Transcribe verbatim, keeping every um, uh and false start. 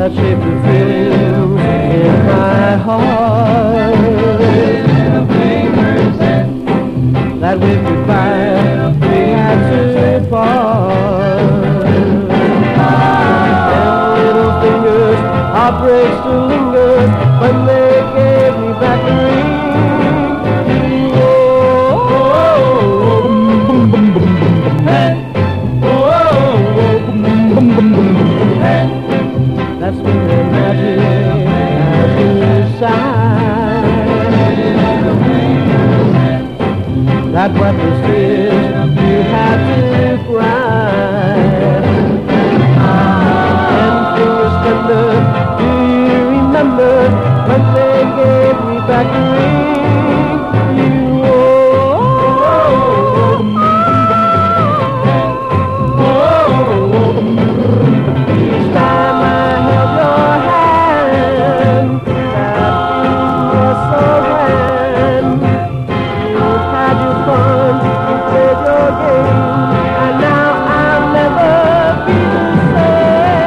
that shaped the feelings in my heart. That with goodbye we had to part. And little fingers, heartbreak still lingers when they gave me back the ring. That's when the magic has inside. That breathless tears you had to cry. And fingers tender, do you remember when they gave me back the ring?